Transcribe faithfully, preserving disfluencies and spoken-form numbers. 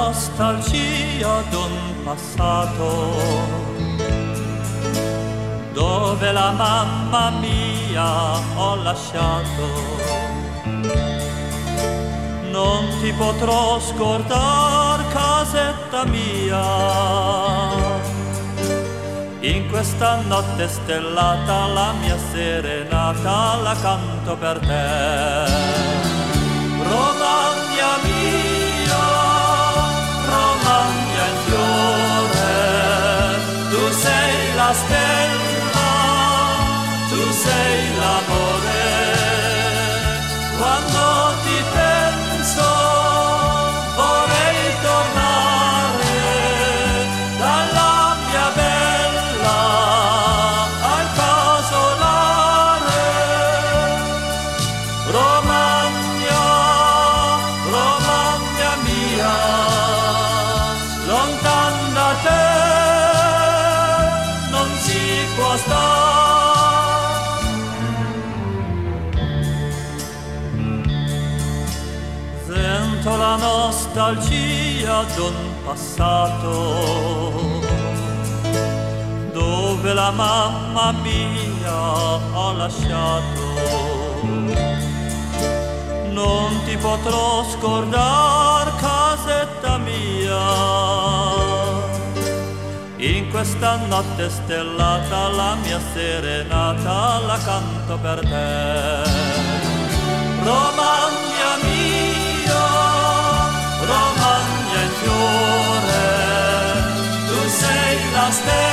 nostalgia d'un passato dove la mamma mia ho lasciato. Non ti potrò scordar, casetta mia, in questa notte stellata la mia serenata la canto per te. Romagna mia, Romagna in fiore, tu sei la stella, tu sei l'amore. Quando ti penso vorrei tornare dalla mia bella al casolare. Romagna, Romagna mia, lontan da te non si può stare. Sento la nostalgia d'un passato dove la mamma mia ho lasciato. Non ti potrò scordar, casetta mia, in questa notte stellata la mia serenata la canto per te. Romagna mia, Romagna in fiore, tu sei la stella.